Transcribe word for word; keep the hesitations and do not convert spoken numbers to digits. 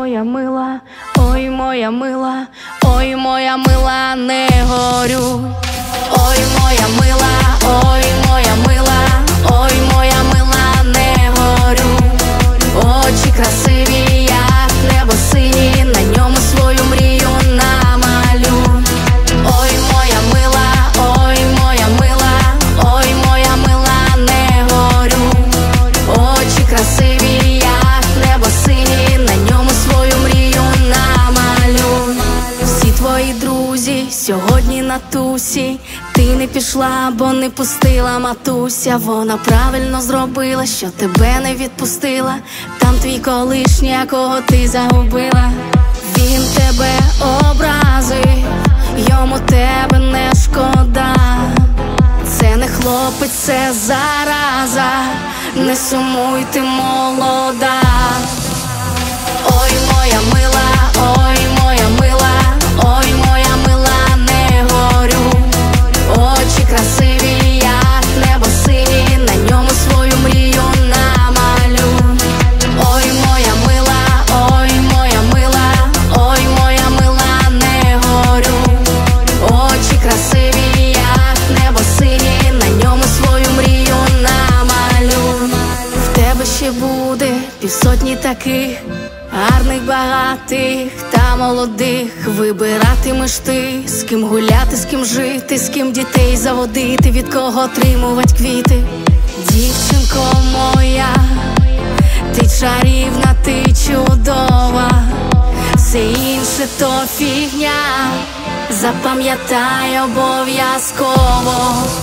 моя мила, ой, моя мила, ой, моя мила, не горюй. Ой, моя мила, ой, моя мила, ой, моя мила, не горюй. Очі красиві, як небо сині, на ньому свою мрію намалюй. Ой, моя мила, ой, моя мила, ой, моя мила, не горюй. Очі красиві, як небо сині, на ньому свою мрію намалюй. Всі твої друзі сьогодні на тусі. Ти не пішла, бо не пустила матуся. Вона правильно зробила, що тебе не відпустила. Там твій колишній, якого ти загубила. Він тебе образив, йому тебе не шкода. Це не хлопець, це зараза. Не сумуй, ти молода. Ой, моя мила, ой, моя мила, ой, моя мила, не горюй. Очі красиві, як небо сині, на ньому свою мрію намалюй. Ой, моя мила, ой, моя мила, ой, моя мила, не горюй. Очі красиві, як небо сині, на ньому свою мрію намалюй. В тебе ще буде півсотні таких гарних, багатих та молодих. Вибиратимеш ти, з ким гуляти, з ким жити, з ким дітей заводити, від кого отримувати квіти. Дівчинко моя, ти чарівна, ти чудова. Все інше то фігня, запам'ятай обов'язково.